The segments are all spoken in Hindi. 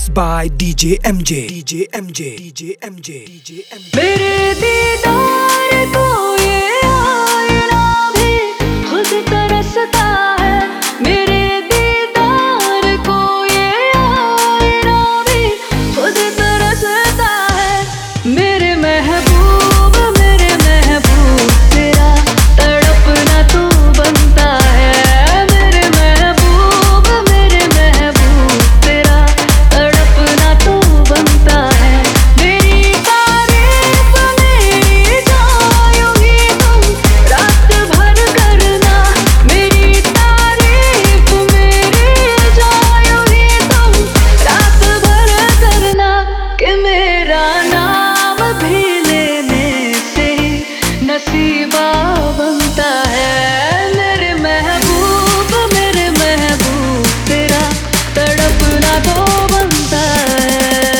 by DJ MJ. DJ MJ. DJ MJ. DJ MJ. मेरे दीदार को ये आईना भी खुद तरसता है। मेरे दीदार को ये आईना भी खुद तरसता है। मेरे महबूब तेरा तड़पना तो बनता है। मेरे महबूब तेरा तड़पना तो बनता है। मेरी तारीफ मेरी जायोगी तुम रात भर करना। मेरी तारीफ मेरी जायोगी तुम रात भर करना। कि मेरा नाम भी लेने से नसीबा बनता है। मेरे महबूब तेरा तड़पना तो बनता है।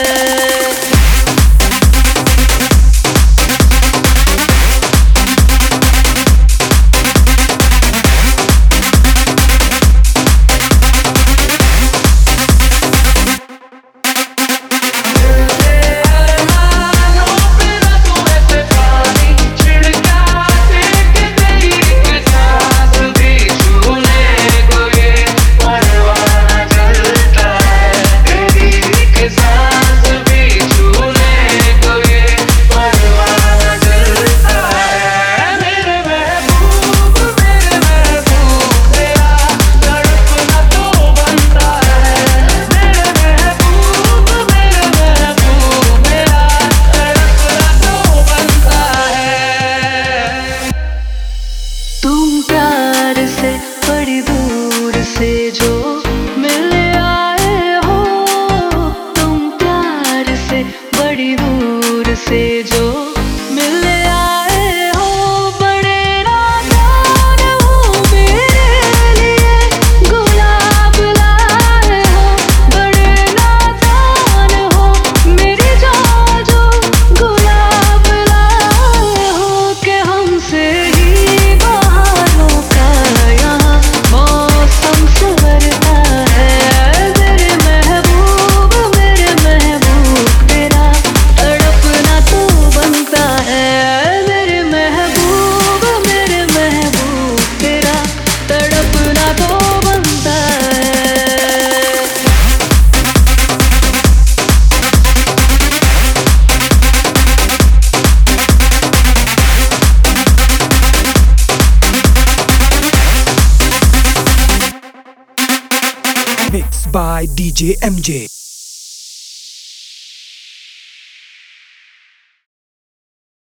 तुम प्यार से बड़ी दूर से जो मिले आए हो। तुम प्यार से बड़ी दूर से जो मिले आए हो। बड़े नादान हो मेरे लिए गुलाब लाए हो। बड़े नादान हो मेरी जान जो गुलाब लाए हो। कि हमसे ही बहारों का यहाँ मौसम संवरता है। मेरे महबूब तेरा तड़पना तो बनता है। मेरे महबूब तेरा तड़पना तो बनता है। Mixed by DJ MJ.